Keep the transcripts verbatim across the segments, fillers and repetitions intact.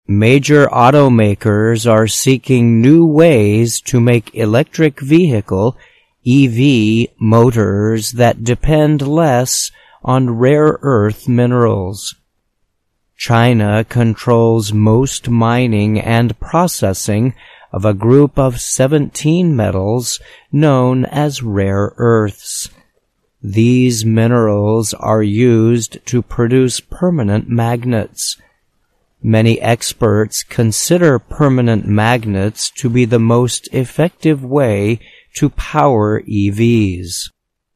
Major automakers are seeking new ways to make electric vehicle E V motors that depend less on rare earth minerals. China controls most mining and processing of a group of seventeen metals known as rare earths. These minerals are used to produce permanent magnets. Many experts consider permanent magnets to be the most effective way to power E Vs.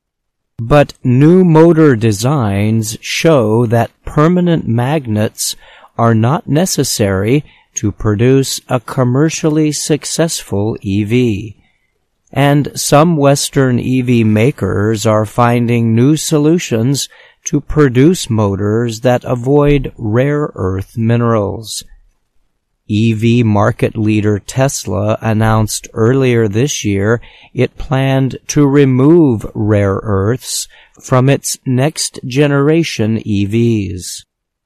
But new motor designs show that permanent magnets are not necessary to produce a commercially successful E V. And some Western E V makers are finding new solutions to produce motors that avoid rare earth minerals. E V market leader Tesla announced earlier this year it planned to remove rare earths from its next-generation E Vs.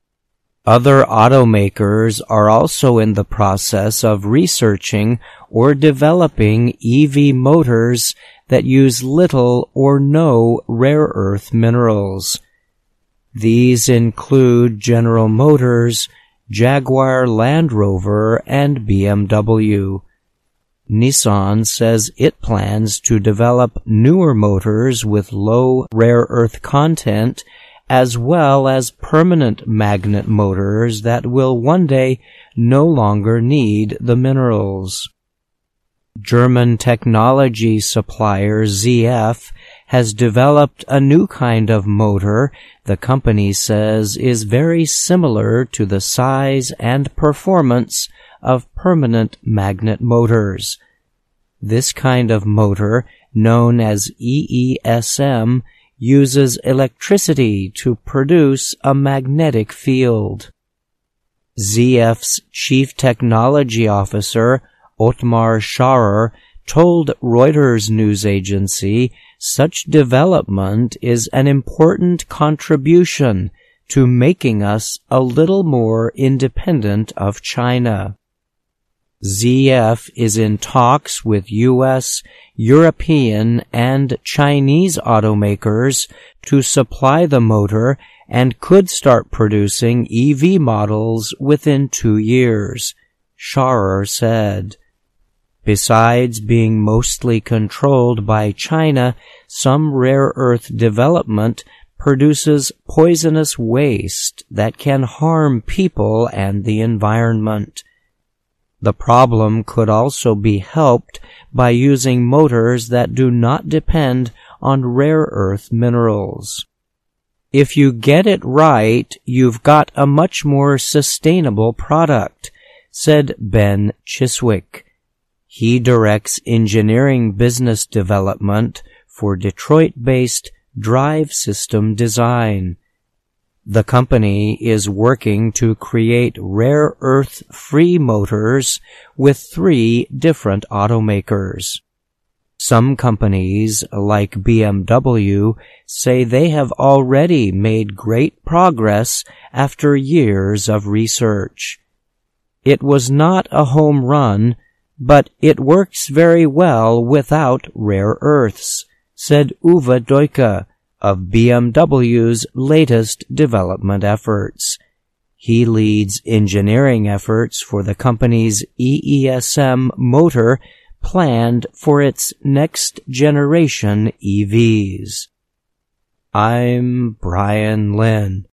Other automakers are also in the process of researching or developing E V motors that use little or no rare earth minerals. These include General Motors, Jaguar Land Rover, and B M W. Nissan says it plans to develop newer motors with low rare earth content as well as permanent magnet motors that will one day no longer need the minerals. German technology supplier Z F has developed a new kind of motor the company says is very similar to the size and performance of permanent magnet motors. This kind of motor, known as E E S M, uses electricity to produce a magnetic field. Z F's chief technology officer, Ottmar Scharrer, told Reuters news agency such development is an important contribution to making us a little more independent of China. Z F is in talks with U S, European, and Chinese automakers to supply the motor and could start producing E V models within two years, Scharrer said. Besides being mostly controlled by China, some rare earth development produces poisonous waste that can harm people and the environment. The problem could also be helped by using motors that do not depend on rare earth minerals. If you get it right, you've got a much more sustainable product, said Ben Chiswick. He directs engineering business development for Detroit-based Drive System Design. The company is working to create rare earth-free motors with three different automakers. Some companies, like B M W, say they have already made great progress after years of research. It was not a home run, but it works very well without rare earths, said Uwe Deuke of B M W's latest development efforts. He leads engineering efforts for the company's E E S M motor planned for its next generation E Vs. I'm Brian Lynn.